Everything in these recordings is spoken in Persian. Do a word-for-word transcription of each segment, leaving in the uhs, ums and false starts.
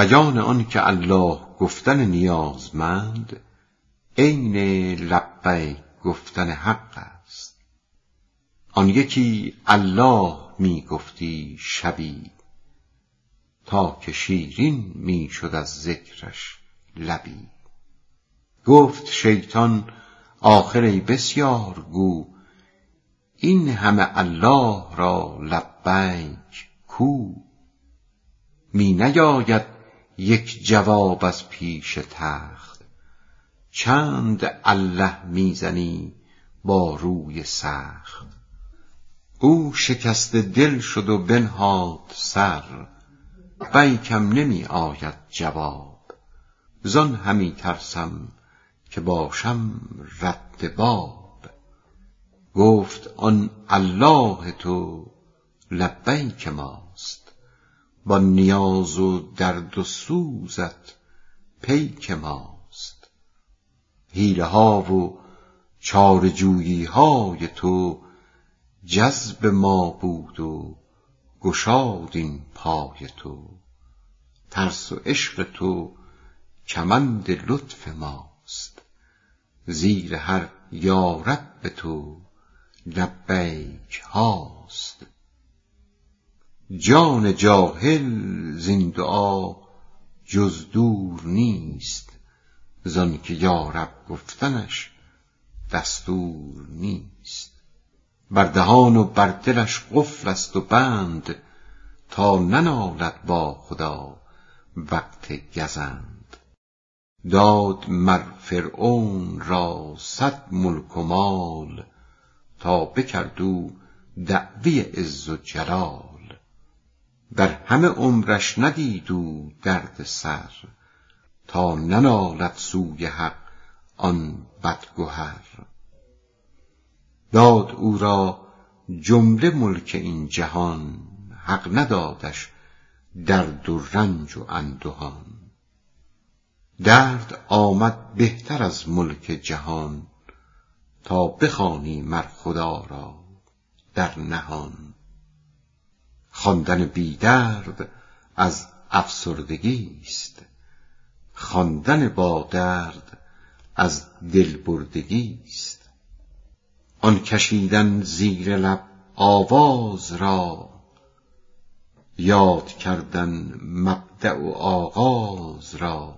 بیان آن که الله گفتن نیازمند عین لبیک گفتن حق است. آن یکی الله می گفتی شبی، تا که شیرین می شد از ذکرش لبی. گفت شیطان آخر ای بسیار گو، این همه الله را لبیک کو؟ می نیاید یک جواب از پیش تخت، چند الله می زنی با روی سخت. او شکست دل شد و بنهاد سر، لبیکم نمی آید جواب. زان همی ترسم که باشم رد باب. گفت آن الله تو لبیک ماست، با نیاز و درد و سوزت پیک ماست. حیله ها و چاره جویی های تو جذب ما بود و گشاد این پای تو. ترس و عشق تو کمند لطف ماست، زیر هر یا رب تو لبیک هاست. جان جاهل زین دعا جز دور نیست، زان که یا رب گفتنش دستور نیست. بر دهان و بر دلش قفل است و بند، تا ننالد با خدا وقت گزند. داد مر فرعون را صد ملک و مال، تا بکرد او دعوی عز و جلال. در همه عمرش ندید او درد سر، تا ننالد سوی حق آن بدگهر. داد او را جمله ملک این جهان، حق ندادش درد و رنج و اندهان. درد آمد بهتر از ملک جهان، تا بخوانی مر خدا را در نهان. خواندن بی درد از افسردگی است، خواندن با درد از دل بردگی است. آن کشیدن زیر لب آواز را، یاد کردن مبدأ و آغاز را.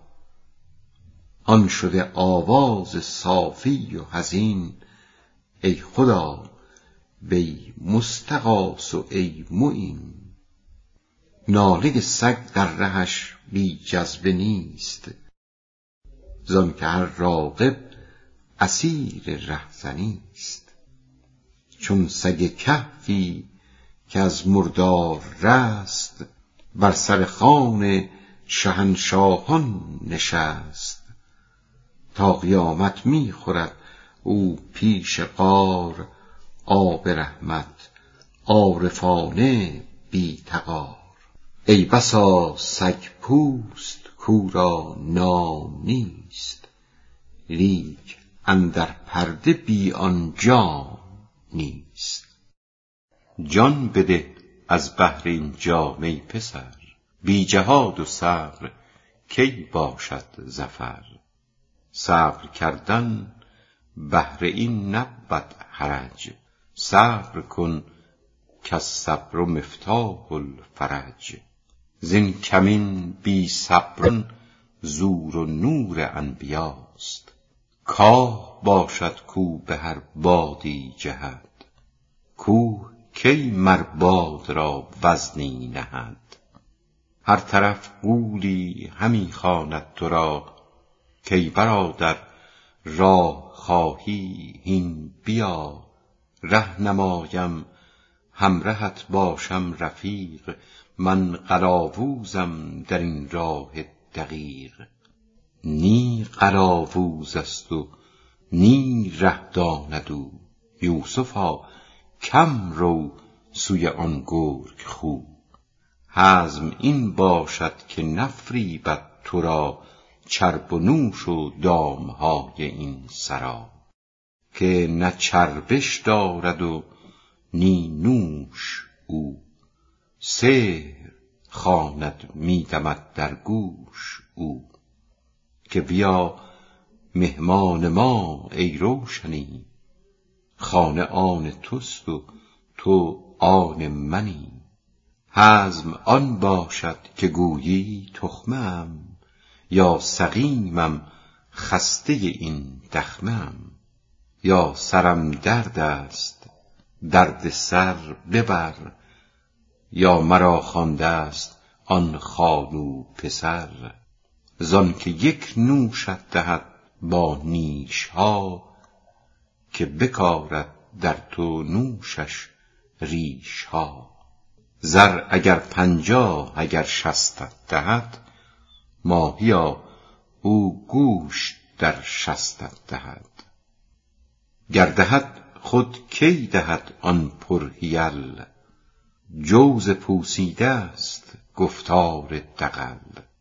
آن شده آواز صافی و حزین، ای خدا وی مستغاث و ای معین. ناله سگ در رهش بی جذبه نیست، زان که هر راغب اسیر رهزنی است. چون سگ کهفی که از مردار رست، بر سر خوان شهنشاهان نشست. تا قیامت می خورد او پیش غار، آب رحمت عارفانه بی تغار. ای بسا سگ پوست کو را نام نیست، لیک اندر پرده بی آن جام نیست. جان بده از بهر این جام ای پسر، بی جهاد و صبر کی باشد ظفر. صبر کردن بهر این نبود حرج، صبر کن کالصبر مفتاح الفرج. زین کمین بی صبران زور و نور انبیاست، کاه باشد کو به هر بادی جهد. کوه کی مر باد را وزنی نهد. هر طرف غولی همی خواند تو را، کای برادر راه خواهی هین بیا. ره نمایم همرهت باشم رفیق، من قلاووزم در این راه دقیق. نی قلاووز است و نی ره داند او، یوسفا کم رو سوی آن گرگ خو. حزم این باشد که نفریبد تو را، چرب و نوش و دامهای این سرا. که نه چربش دارد و نی نوش او، سحر خواند می دمد در گوش او، که بیا مهمان ما ای روشنی، خانه آن توست و تو آن منی. حزم آن باشد که گویی تخمم، یا سقیمم خسته این دخمم. یا سرم درد است درد سر ببر، یا مرا خوانده است آن خانو پسر. زان که یک نوشت دهد با نیش ها، که بکارد در تو نوشش ریش ها. زر اگر پنجاه اگر شصتت دهد، ماهیا او گوشت در شستت دهد. گر دهد خود کی دهد آن پرحیل، جوز پوسیده است گفتار دغل.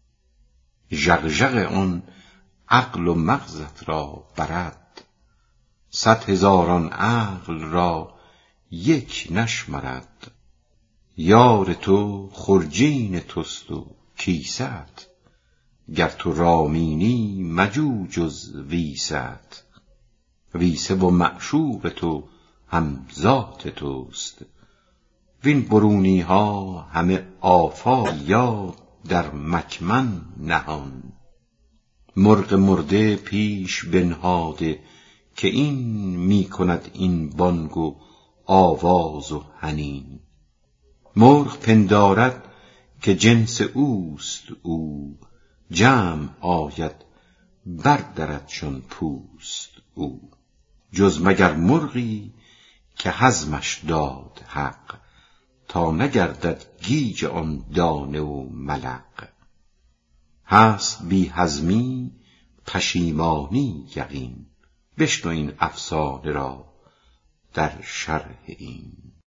ژغژغ آن عقل و مغزت را برد، صد هزاران عقل را یک نشمرد. یار تو خرجین توست و کیست، گر تو رامینی مجو جز ویست. ویسه و معشوق تو هم ذات توست، وین برونی ها همه آفات یا در مکمن نهان. مرغ مرده پیش بنهاده، که این می کند این بانگ و آواز و حنین. مرغ پندارد که جنس اوست او، جمع آید بردرد چون پوست او. جز مگر مرغی که هضمش داد حق، تا نگردد گیج آن دانه و ملق. هست بی هضمی پشیمانی یقین، بشنو این افسانه را در شرح این.